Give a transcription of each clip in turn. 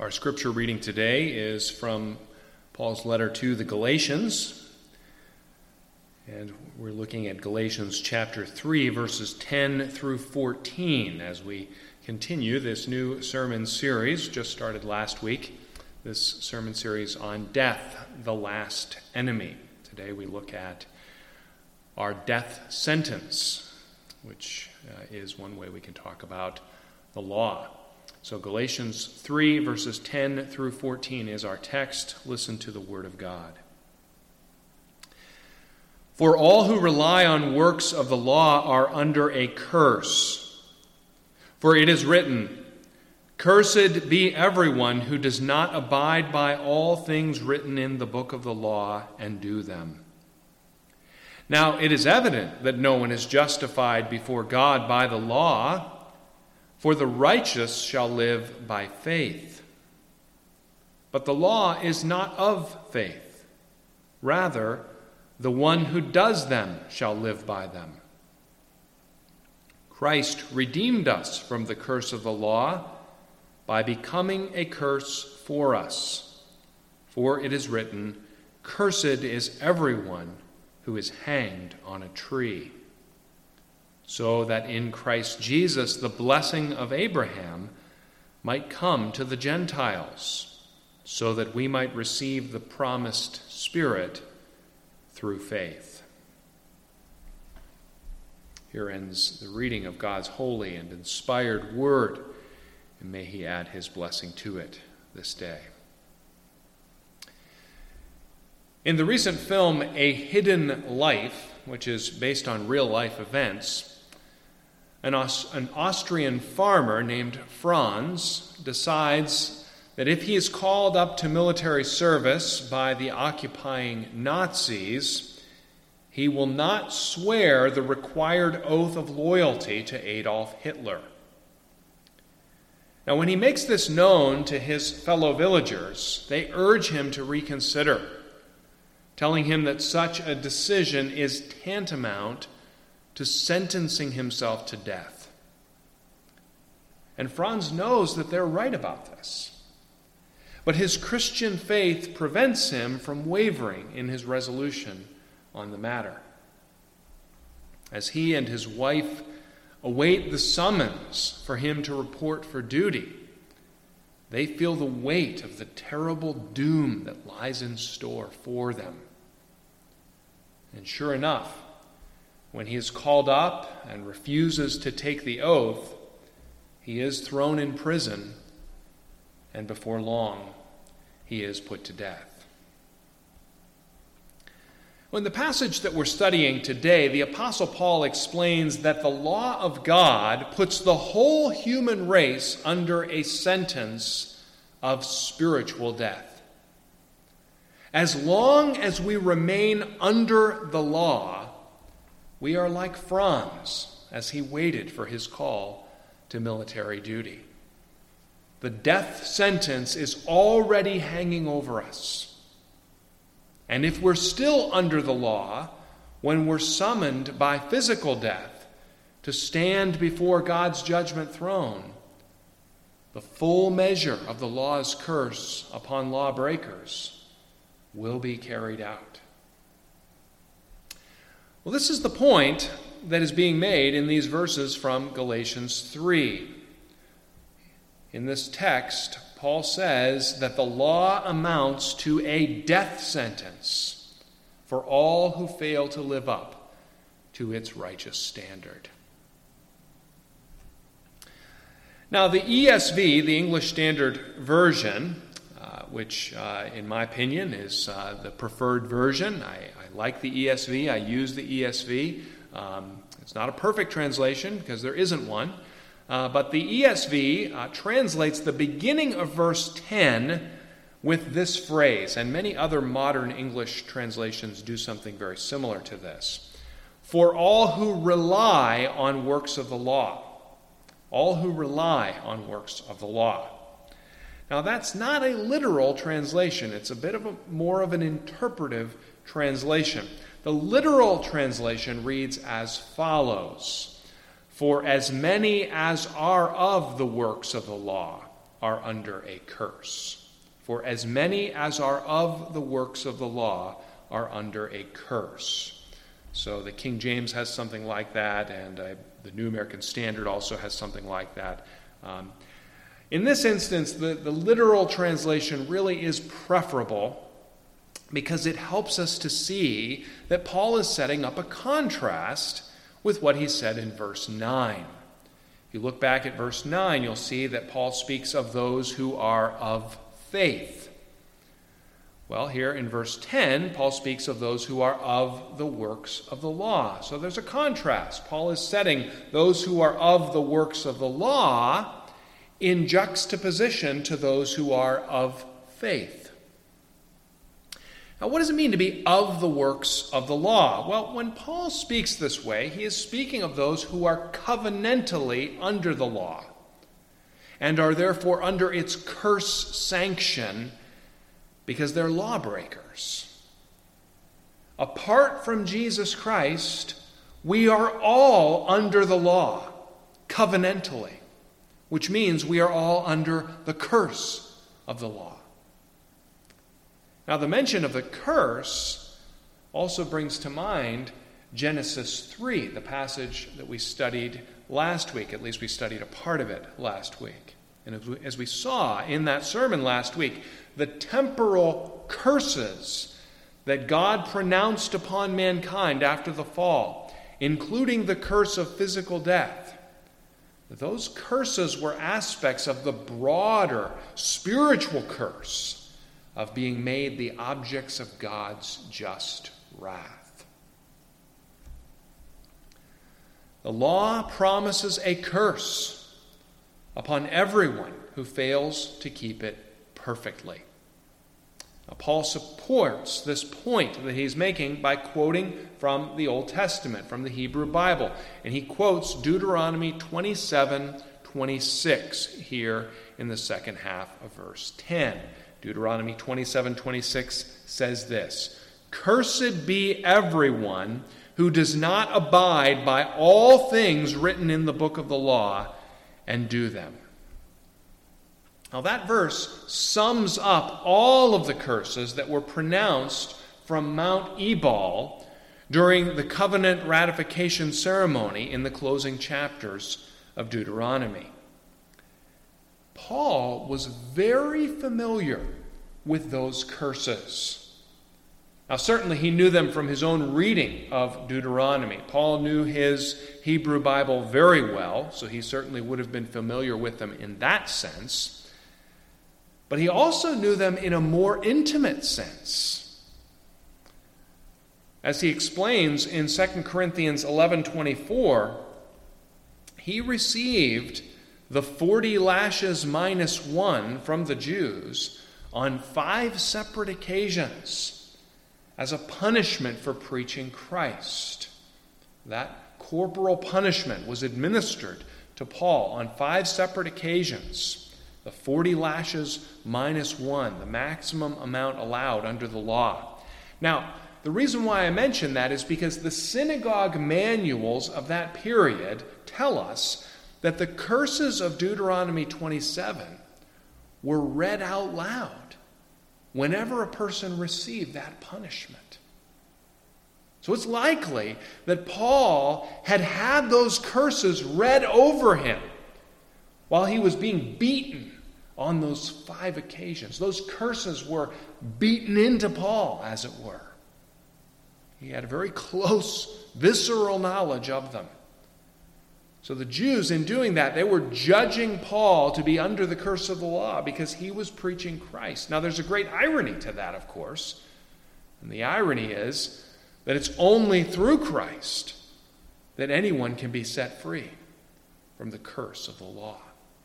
Our scripture reading today is from Paul's letter to the Galatians, and we're looking at Galatians chapter 3, verses 10 through 14 as we continue this new sermon series, just started last week, this sermon series on death, the last enemy. Today we look at our death sentence, which is one way we can talk about the law. So Galatians 3, verses 10 through 14 is our text. Listen to the word of God. For all who rely on works of the law are under a curse. For it is written, "Cursed be everyone who does not abide by all things written in the book of the law and do them." Now it is evident that no one is justified before God by the law, for the righteous shall live by faith. But the law is not of faith. Rather, the one who does them shall live by them. Christ redeemed us from the curse of the law by becoming a curse for us. For it is written, "Cursed is everyone who is hanged on a tree," so that in Christ Jesus the blessing of Abraham might come to the Gentiles, so that we might receive the promised Spirit through faith. Here ends the reading of God's holy and inspired word, and may He add His blessing to it this day. In the recent film A Hidden Life, which is based on real-life events, an Austrian farmer named Franz decides that if he is called up to military service by the occupying Nazis, he will not swear the required oath of loyalty to Adolf Hitler. Now, when he makes this known to his fellow villagers, they urge him to reconsider, telling him that such a decision is tantamount to sentencing himself to death. And Franz knows that they're right about this. But his Christian faith prevents him from wavering in his resolution on the matter. As he and his wife await the summons for him to report for duty, they feel the weight of the terrible doom that lies in store for them. And sure enough, when he is called up and refuses to take the oath, he is thrown in prison, and before long, he is put to death. Well, in the passage that we're studying today, the Apostle Paul explains that the law of God puts the whole human race under a sentence of spiritual death. As long as we remain under the law, we are like Franz as he waited for his call to military duty. The death sentence is already hanging over us. And if we're still under the law, when we're summoned by physical death to stand before God's judgment throne, the full measure of the law's curse upon lawbreakers will be carried out. Well, this is the point that is being made in these verses from Galatians 3. In this text, Paul says that the law amounts to a death sentence for all who fail to live up to its righteous standard. Now, the ESV, the English Standard Version, which in my opinion is the preferred version. I like the ESV. I use the ESV. It's not a perfect translation because there isn't one. But the ESV translates the beginning of verse 10 with this phrase, and many other modern English translations do something very similar to this. For all who rely on works of the law. All who rely on works of the law. Now, that's not a literal translation. It's a bit more of an interpretive translation. The literal translation reads as follows: For as many as are of the works of the law are under a curse. For as many as are of the works of the law are under a curse. So the King James has something like that, and the New American Standard also has something like that. In this instance, the literal translation really is preferable because it helps us to see that Paul is setting up a contrast with what he said in verse 9. If you look back at verse 9, you'll see that Paul speaks of those who are of faith. Well, here in verse 10, Paul speaks of those who are of the works of the law. So there's a contrast. Paul is setting those who are of the works of the law in juxtaposition to those who are of faith. Now, what does it mean to be of the works of the law? Well, when Paul speaks this way, he is speaking of those who are covenantally under the law and are therefore under its curse sanction because they're lawbreakers. Apart from Jesus Christ, we are all under the law, covenantally, which means we are all under the curse of the law. Now, the mention of the curse also brings to mind Genesis 3, the passage that we studied last week. At least we studied a part of it last week. And as we saw in that sermon last week, the temporal curses that God pronounced upon mankind after the fall, including the curse of physical death, those curses were aspects of the broader spiritual curse of being made the objects of God's just wrath. The law promises a curse upon everyone who fails to keep it perfectly. Now, Paul supports this point that he's making by quoting from the Old Testament, from the Hebrew Bible. And he quotes Deuteronomy 27:26 here in the second half of verse 10. Deuteronomy 27:26 says this: "Cursed be everyone who does not abide by all things written in the book of the law and do them." Now that verse sums up all of the curses that were pronounced from Mount Ebal during the covenant ratification ceremony in the closing chapters of Deuteronomy. Paul was very familiar with those curses. Now, certainly he knew them from his own reading of Deuteronomy. Paul knew his Hebrew Bible very well, so he certainly would have been familiar with them in that sense. But he also knew them in a more intimate sense. As he explains in 2 Corinthians 11:24, he received the 40 lashes minus 1 from the Jews on 5 separate occasions as a punishment for preaching Christ. That corporal punishment was administered to Paul on 5 separate occasions. The 40 lashes minus 1, the maximum amount allowed under the law. Now, the reason why I mention that is because the synagogue manuals of that period tell us that the curses of Deuteronomy 27 were read out loud whenever a person received that punishment. So it's likely that Paul had those curses read over him while he was being beaten on those 5 occasions. Those curses were beaten into Paul, as it were. He had a very close, visceral knowledge of them. So the Jews, in doing that, they were judging Paul to be under the curse of the law because he was preaching Christ. Now, there's a great irony to that, of course. And the irony is that it's only through Christ that anyone can be set free from the curse of the law.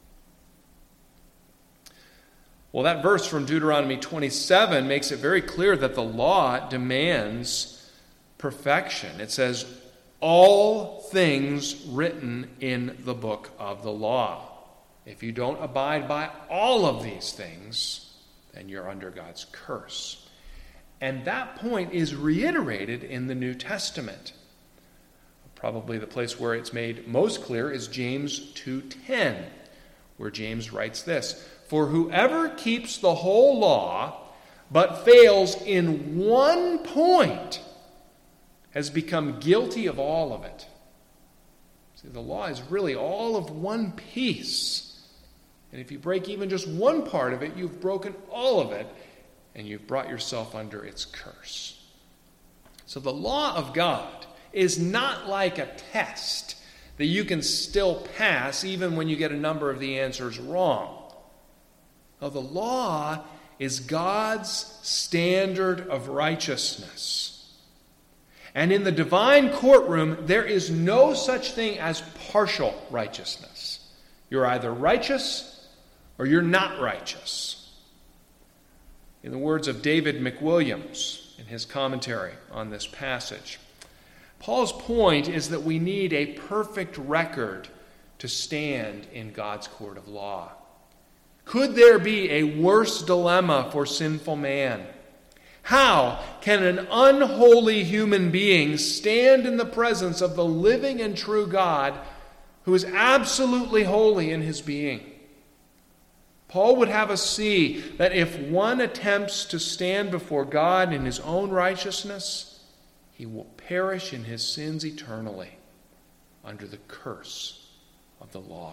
Well, that verse from Deuteronomy 27 makes it very clear that the law demands perfection. It says, all things written in the book of the law. If you don't abide by all of these things, then you're under God's curse. And that point is reiterated in the New Testament. Probably the place where it's made most clear is James 2:10, where James writes this: "For whoever keeps the whole law but fails in one point has become guilty of all of it." See, the law is really all of one piece. And if you break even just one part of it, you've broken all of it, and you've brought yourself under its curse. So the law of God is not like a test that you can still pass even when you get a number of the answers wrong. No, the law is God's standard of righteousness. And in the divine courtroom, there is no such thing as partial righteousness. You're either righteous or you're not righteous. In the words of David McWilliams in his commentary on this passage, Paul's point is that we need a perfect record to stand in God's court of law. Could there be a worse dilemma for sinful man? How can an unholy human being stand in the presence of the living and true God who is absolutely holy in his being? Paul would have us see that if one attempts to stand before God in his own righteousness, he will perish in his sins eternally under the curse of the law.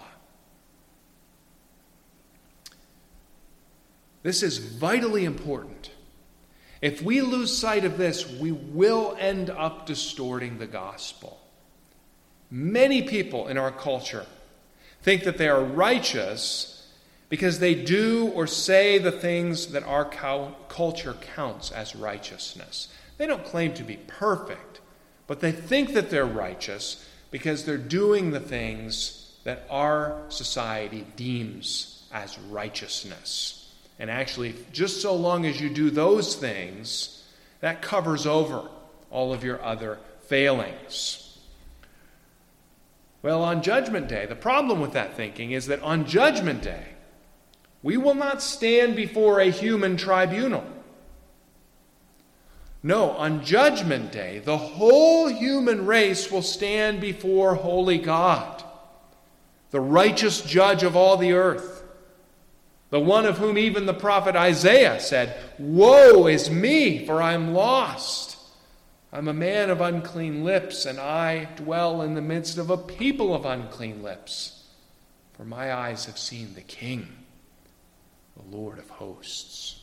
This is vitally important. If we lose sight of this, we will end up distorting the gospel. Many people in our culture think that they are righteous because they do or say the things that our culture counts as righteousness. They don't claim to be perfect, but they think that they're righteous because they're doing the things that our society deems as righteousness. And actually, just so long as you do those things, that covers over all of your other failings. Well, on Judgment Day, the problem with that thinking is that on Judgment Day, we will not stand before a human tribunal. No, on Judgment Day, the whole human race will stand before holy God, the righteous judge of all the earth, the one of whom even the prophet Isaiah said, "Woe is me, for I am lost. I'm a man of unclean lips, and I dwell in the midst of a people of unclean lips. For my eyes have seen the King, the Lord of hosts."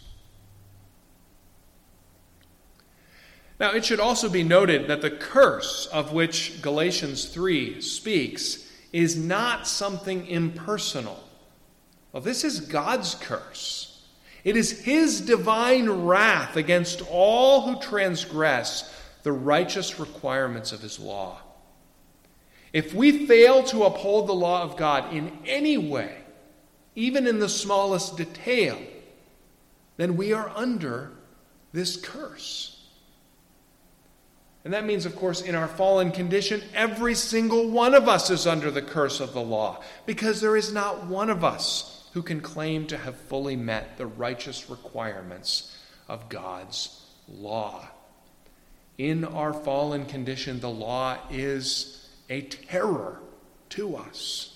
Now, it should also be noted that the curse of which Galatians 3 speaks is not something impersonal. Well, this is God's curse. It is his divine wrath against all who transgress the righteous requirements of his law. If we fail to uphold the law of God in any way, even in the smallest detail, then we are under this curse. And that means, of course, in our fallen condition, every single one of us is under the curse of the law, because there is not one of us who can claim to have fully met the righteous requirements of God's law. In our fallen condition, the law is a terror to us.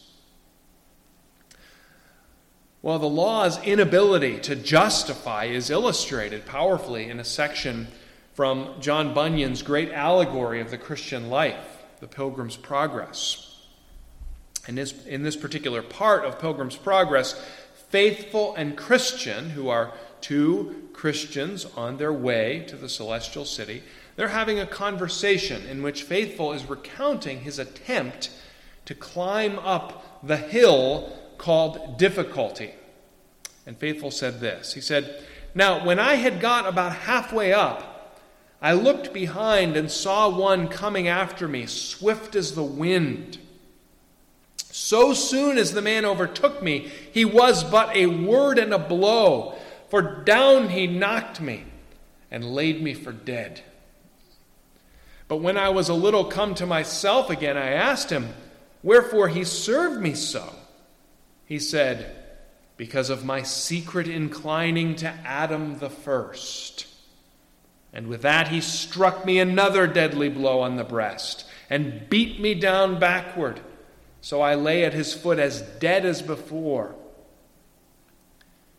Well, the law's inability to justify is illustrated powerfully in a section from John Bunyan's great allegory of the Christian life, The Pilgrim's Progress. And in this particular part of Pilgrim's Progress, Faithful and Christian, who are two Christians on their way to the celestial city, they're having a conversation in which Faithful is recounting his attempt to climb up the hill called Difficulty. And Faithful said this. He said, "Now, when I had got about halfway up, I looked behind and saw one coming after me, swift as the wind. So soon as the man overtook me, he was but a word and a blow, for down he knocked me and laid me for dead. But when I was a little come to myself again, I asked him, wherefore he served me so. He said, because of my secret inclining to Adam the first. And with that he struck me another deadly blow on the breast and beat me down backward. So I lay at his foot as dead as before.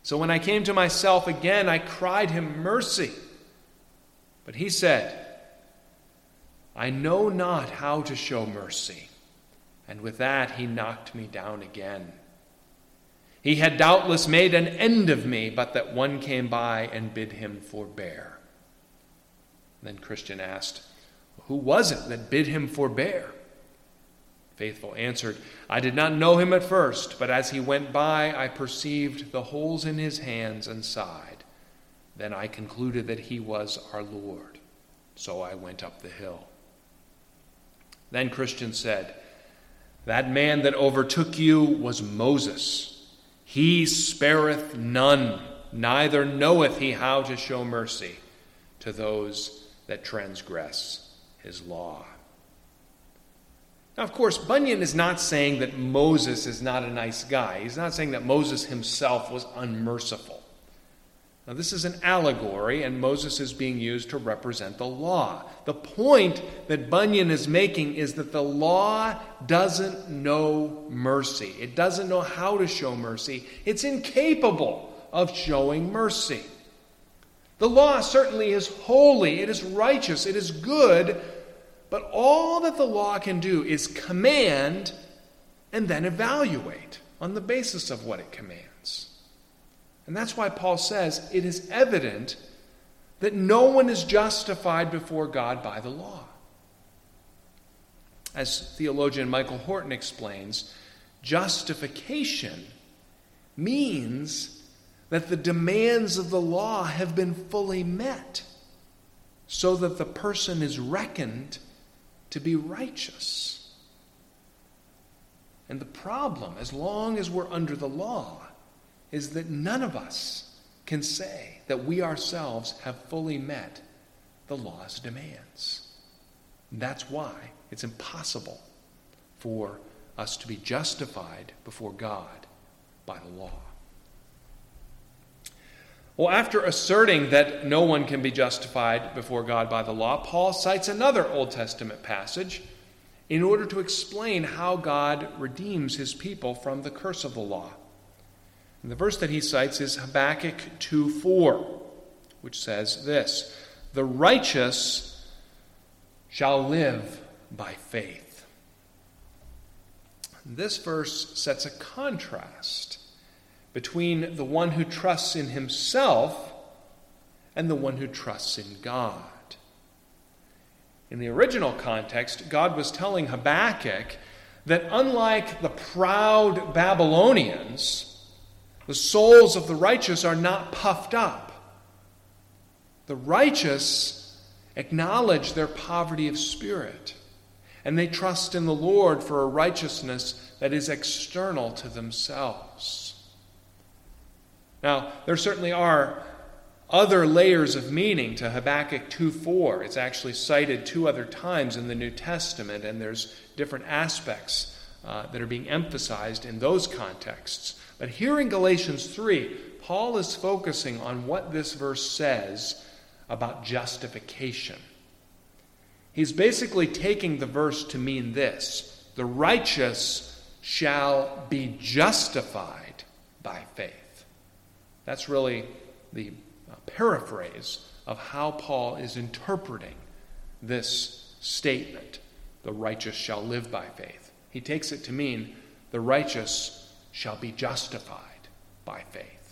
So when I came to myself again, I cried him mercy. But he said, I know not how to show mercy. And with that he knocked me down again. He had doubtless made an end of me, but that one came by and bid him forbear. Then Christian asked, who was it that bid him forbear? Faithful answered, I did not know him at first, but as he went by, I perceived the holes in his hands and side. Then I concluded that he was our Lord. So I went up the hill. Then Christian said, that man that overtook you was Moses. He spareth none, neither knoweth he how to show mercy to those that transgress his law. Now, of course, Bunyan is not saying that Moses is not a nice guy. He's not saying that Moses himself was unmerciful. Now, this is an allegory, and Moses is being used to represent the law. The point that Bunyan is making is that the law doesn't know mercy. It doesn't know how to show mercy. It's incapable of showing mercy. The law certainly is holy, it is righteous, it is good, but all that the law can do is command and then evaluate on the basis of what it commands. And that's why Paul says it is evident that no one is justified before God by the law. As theologian Michael Horton explains, justification means that the demands of the law have been fully met, so that the person is reckoned to be righteous. And the problem, as long as we're under the law, is that none of us can say that we ourselves have fully met the law's demands. And that's why it's impossible for us to be justified before God by the law. Well, after asserting that no one can be justified before God by the law, Paul cites another Old Testament passage in order to explain how God redeems his people from the curse of the law. And the verse that he cites is Habakkuk 2:4, which says this, "The righteous shall live by faith." This verse sets a contrast between the one who trusts in himself and the one who trusts in God. In the original context, God was telling Habakkuk that unlike the proud Babylonians, the souls of the righteous are not puffed up. The righteous acknowledge their poverty of spirit, and they trust in the Lord for a righteousness that is external to themselves. Now, there certainly are other layers of meaning to Habakkuk 2:4. It's actually cited 2 other times in the New Testament, and there's different aspects that are being emphasized in those contexts. But here in Galatians 3, Paul is focusing on what this verse says about justification. He's basically taking the verse to mean this: the righteous shall be justified by faith. That's really the paraphrase of how Paul is interpreting this statement, the righteous shall live by faith. He takes it to mean the righteous shall be justified by faith.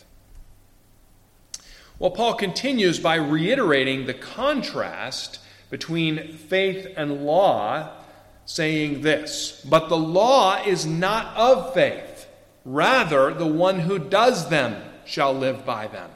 Well, Paul continues by reiterating the contrast between faith and law, saying this, "But the law is not of faith. Rather, the one who does them shall live by them."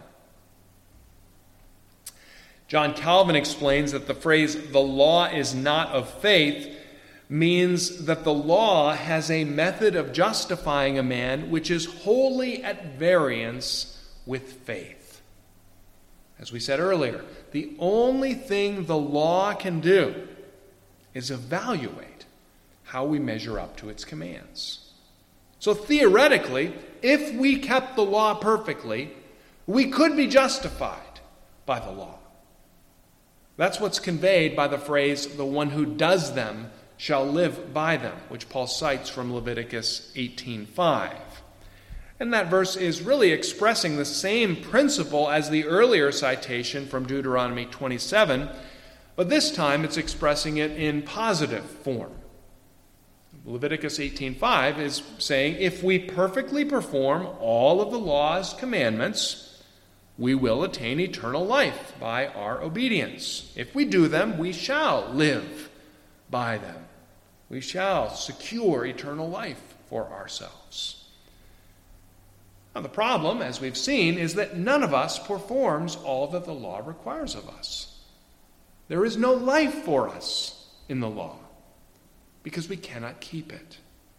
John Calvin explains that the phrase, "the law is not of faith," means that the law has a method of justifying a man which is wholly at variance with faith. As we said earlier, the only thing the law can do is evaluate how we measure up to its commands. So theoretically, if we kept the law perfectly, we could be justified by the law. That's what's conveyed by the phrase, "the one who does them shall live by them," which Paul cites from Leviticus 18:5. And that verse is really expressing the same principle as the earlier citation from Deuteronomy 27, but this time it's expressing it in positive form. Leviticus 18:5 is saying, if we perfectly perform all of the law's commandments, we will attain eternal life by our obedience. If we do them, we shall live by them. We shall secure eternal life for ourselves. Now, the problem, as we've seen, is that none of us performs all that the law requires of us. There is no life for us in the law because we cannot keep it.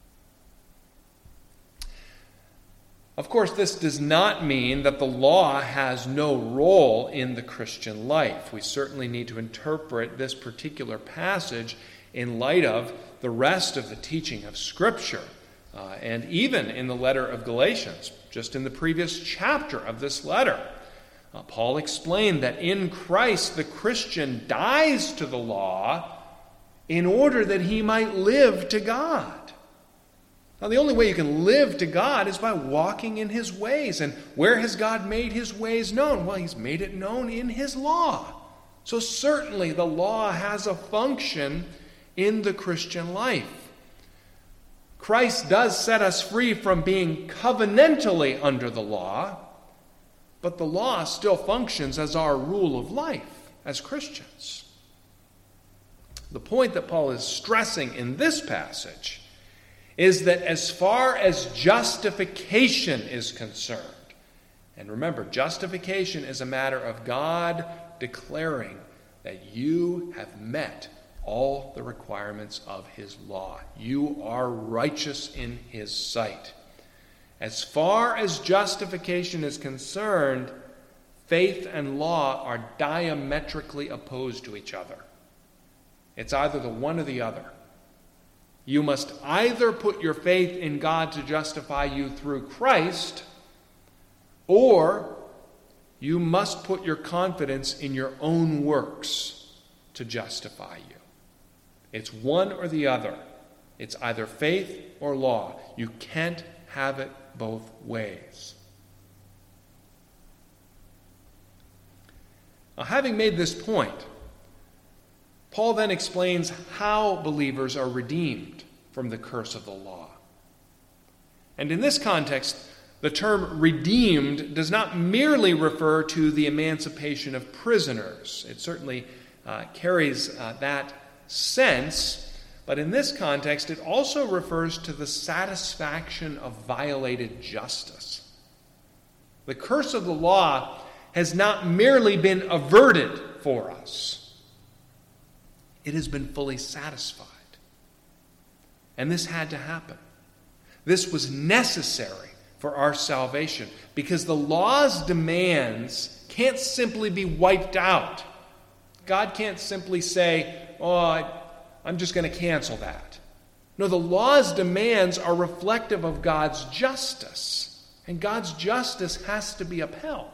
Of course, this does not mean that the law has no role in the Christian life. We certainly need to interpret this particular passage in light of the rest of the teaching of Scripture, and even in the letter of Galatians. Just in the previous chapter of this letter, Paul explained that in Christ the Christian dies to the law in order that he might live to God. Now, the only way you can live to God is by walking in his ways. And where has God made his ways known? Well, he's made it known in his law. So certainly the law has a function in the Christian life. Christ does set us free from being covenantally under the law, but the law still functions as our rule of life as Christians. The point that Paul is stressing in this passage is that as far as justification is concerned, and remember, justification is a matter of God declaring that you have met all the requirements of his law. You are righteous in his sight. As far as justification is concerned, faith and law are diametrically opposed to each other. It's either the one or the other. You must either put your faith in God to justify you through Christ, or you must put your confidence in your own works to justify you. It's one or the other. It's either faith or law. You can't have it both ways. Now, having made this point, Paul then explains how believers are redeemed from the curse of the law. And in this context, the term redeemed does not merely refer to the emancipation of prisoners. It certainly carries that sense, but in this context, it also refers to the satisfaction of violated justice. The curse of the law has not merely been averted for us, it has been fully satisfied. And this had to happen. This was necessary for our salvation because the law's demands can't simply be wiped out. God can't simply say, I'm just going to cancel that. No, the law's demands are reflective of God's justice, and God's justice has to be upheld.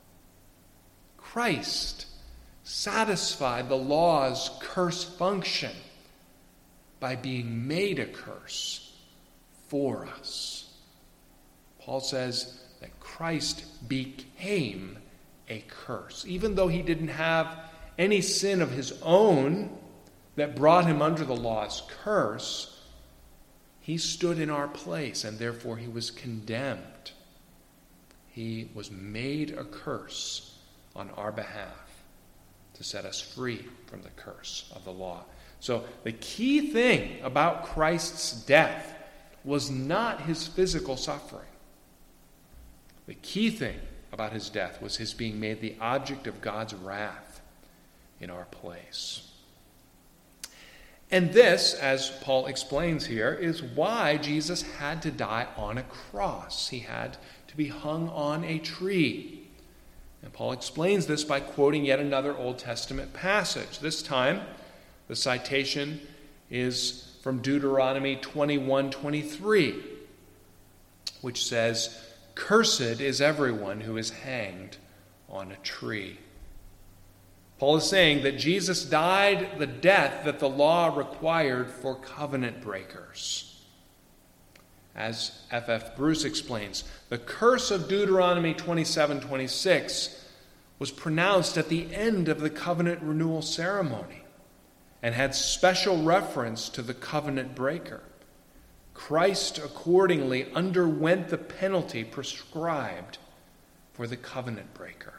Christ satisfied the law's curse function by being made a curse for us. Paul says that Christ became a curse. Even though he didn't have any sin of his own that brought him under the law's curse, he stood in our place, and therefore he was condemned. He was made a curse on our behalf to set us free from the curse of the law. So the key thing about Christ's death was not his physical suffering. The key thing about his death was his being made the object of God's wrath in our place. And this, as Paul explains here, is why Jesus had to die on a cross. He had to be hung on a tree. And Paul explains this by quoting yet another Old Testament passage. This time, the citation is from Deuteronomy 21:23, which says, "Cursed is everyone who is hanged on a tree." Paul is saying that Jesus died the death that the law required for covenant breakers. As F.F. Bruce explains, the curse of Deuteronomy 27:26 was pronounced at the end of the covenant renewal ceremony and had special reference to the covenant breaker. Christ accordingly underwent the penalty prescribed for the covenant breaker.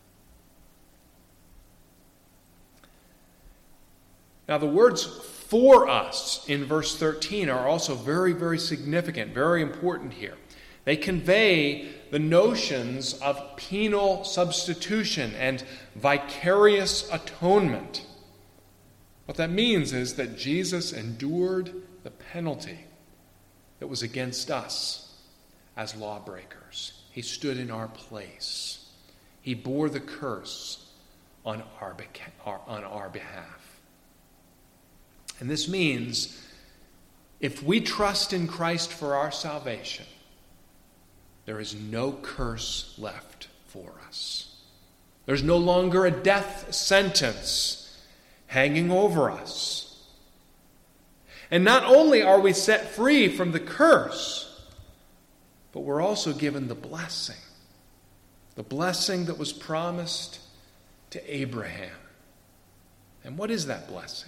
Now, the words "for us" in verse 13 are also very, very significant, very important here. They convey the notions of penal substitution and vicarious atonement. What that means is that Jesus endured the penalty that was against us as lawbreakers. He stood in our place. He bore the curse on our behalf. And this means if we trust in Christ for our salvation, there is no curse left for us. There's no longer a death sentence hanging over us. And not only are we set free from the curse, but we're also given the blessing that was promised to Abraham. And what is that blessing?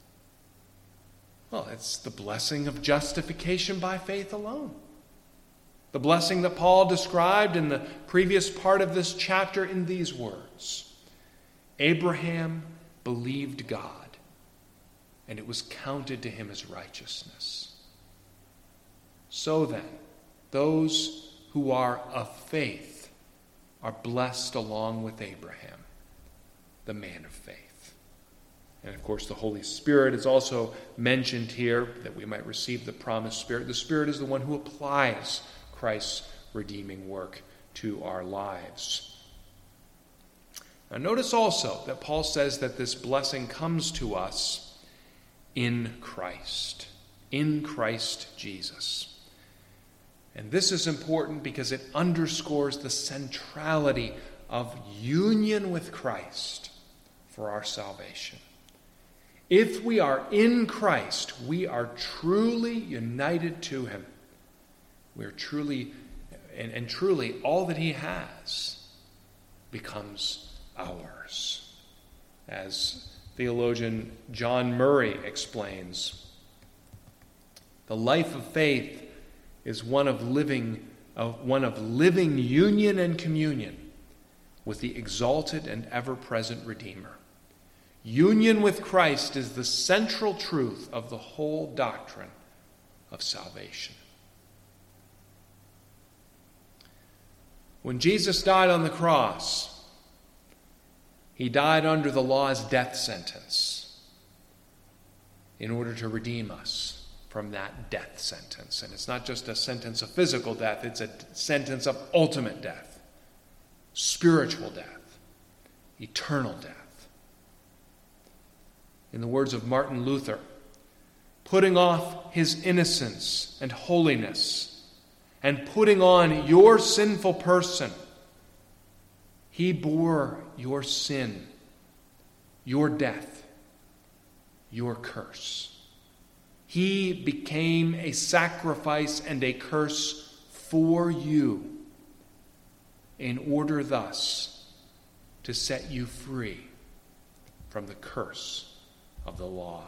Well, it's the blessing of justification by faith alone. The blessing that Paul described in the previous part of this chapter in these words: Abraham believed God, and it was counted to him as righteousness. So then, those who are of faith are blessed along with Abraham, the man of faith. And of course, the Holy Spirit is also mentioned here, that we might receive the promised Spirit. The Spirit is the one who applies Christ's redeeming work to our lives. Now, notice also that Paul says that this blessing comes to us in Christ Jesus. And this is important because it underscores the centrality of union with Christ for our salvation. If we are in Christ, we are truly united to him. We are truly, and truly, all that he has becomes ours. As theologian John Murray explains, the life of faith is one of living union and communion with the exalted and ever-present Redeemer. Union with Christ is the central truth of the whole doctrine of salvation. When Jesus died on the cross, he died under the law's death sentence in order to redeem us from that death sentence. And it's not just a sentence of physical death, it's a sentence of ultimate death, spiritual death, eternal death. In the words of Martin Luther, putting off his innocence and holiness and putting on your sinful person, he bore your sin, your death, your curse. He became a sacrifice and a curse for you in order thus to set you free from the curse of the law.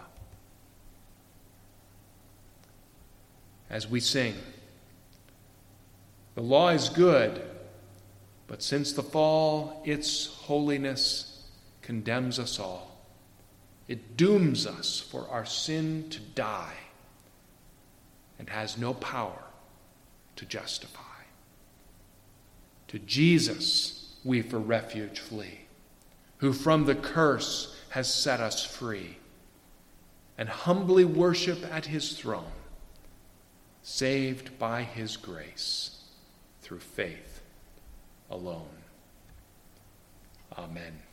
As we sing, the law is good, but since the fall, its holiness condemns us all. It dooms us for our sin to die and has no power to justify. To Jesus we for refuge flee, who from the curse has set us free, and humbly worship at his throne, saved by his grace through faith alone. Amen.